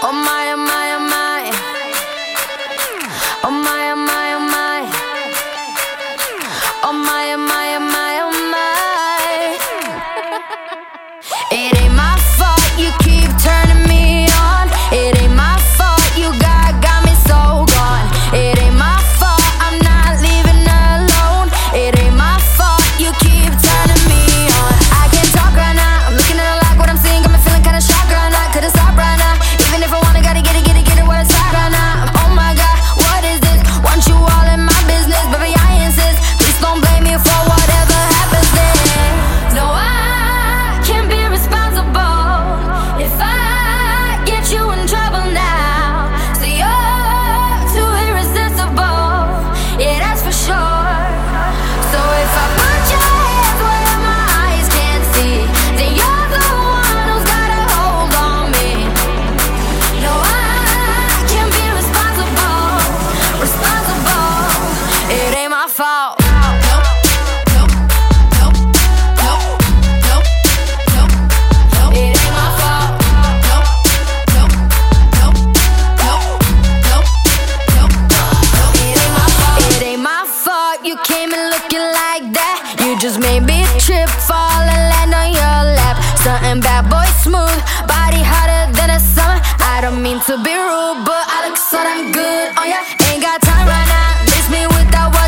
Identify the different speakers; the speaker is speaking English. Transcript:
Speaker 1: Oh my, oh my, oh my. Oh my, oh my, oh my. Oh my, oh my, oh my, oh my. It ain't my fault you keep turning me on. It ain't my fault you got me so gone. It ain't my fault I'm not leaving alone. It ain't my fault you keep turning me on. I can't talk right now, I'm looking at it like what I'm seeing. Got me feeling kinda shocked right now, couldn't stop right now. Even if I wanna, gotta get it what it's like right now. Oh my God, what is this? Want you all in my business, baby I insist. Please don't blame me for whatever happens then. No, I can't be responsible if I get you in trouble now. So you're too irresistible, yeah that's for sure. So if I put your hands where my eyes can't see, then you're the one who's got a hold on me. No, I can't be responsible. It ain't my fault. You came in looking like that. You just made me trip, fall and land on your lap. Something bad boy smooth, body hotter than a summer. I don't mean to be rude, but I look so damn good on ya. Ain't got time right now, miss me with that.